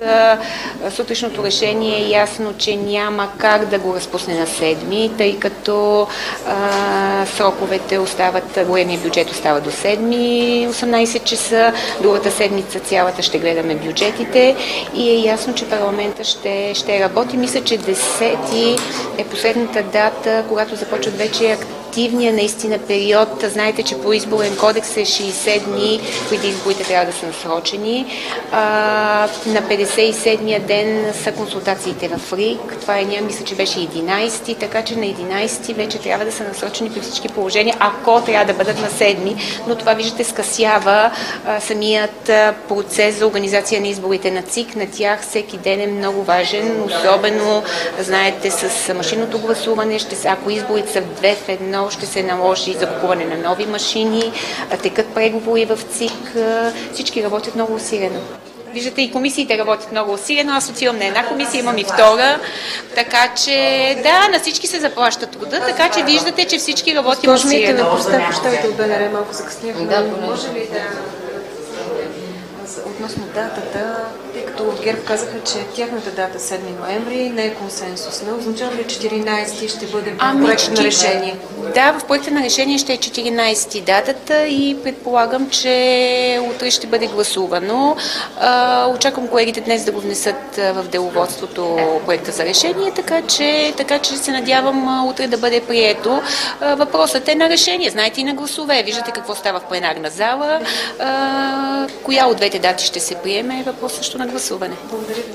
Сутрешното решение е ясно, че няма как да го разпусне на 7, тъй като сроковете остават, големия бюджет остава до 7, 18 часа, другата седмица цялата ще гледаме бюджетите и е ясно, че парламента ще работи. Мисля, че 10 е последната дата, когато започват вече активния наистина период. Знаете, че по изборен кодекс е 60 дни, които изборите трябва да са насрочени. На 57-я ден са консултациите в РИК. Това е, мисля, че беше 11-ти, така че на 11-ти вече трябва да са насрочени при всички положения, ако трябва да бъдат на 7-ми. Но това, виждате, скъсява самият процес за организация на изборите на ЦИК. На тях всеки ден е много важен, особено, знаете, с машинното гласуване. Ако изборите са 2 в 1, ще се наложи закупуване на нови машини, текат преговори в ЦИК. Всички работят много усилено. Виждате, и комисиите работят много усилено. Аз отивам на една комисия, имам и втора. Така че, да, на всички се заплаща труда, така че виждате, че всички работим усилено. Поставите от БНР малко закъсняхме. Да, може ли да... Относно датата, тъй като от ГЕРБ казаха, че тяхната дата 7 ноември не е консенсусна. Означава ли 14 ще бъде в проекта на решение? Да, в проекта на решение ще е 14 датата и предполагам, че утре ще бъде гласувано. Очаквам колегите днес да го внесат в деловодството проекта за решение, така че се надявам утре да бъде прието. Въпросът е на решение, знаете, и на гласове. Виждате какво става в пленарна зала. Коя от двете дати ще се приеме е въпрос също на гласуване. Благодаря ви.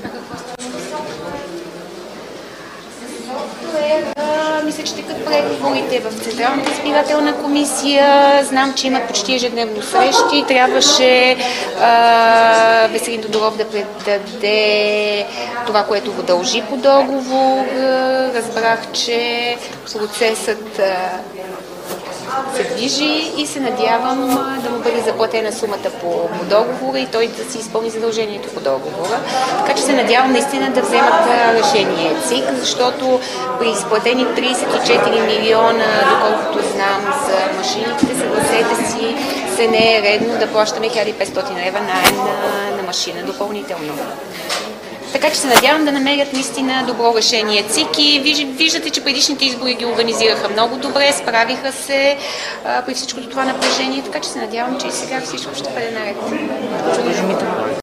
Мисля, че текат преговорите в Централната избирателна комисия. Знам, че имат почти ежедневно срещи. Трябваше Веселин Тодоров да предаде това, което го дължи по договор. Разбрах, че процесът се движи и се надявам да му бъде заплатена сумата по договора и той да си изпълни задължението по договора. Така че се надявам наистина да вземат решение ЦИК, защото при изплатени 34 милиона, доколкото знам, за машините, съгласете си, се не е редно да плащаме 1500 лева наем на машина допълнително. Така че се надявам да намерят наистина добро решение ЦИК и виждате, че предишните избори ги организираха много добре, справиха се при всичкото това напрежение, така че се надявам, че и сега всичко ще бъде наред.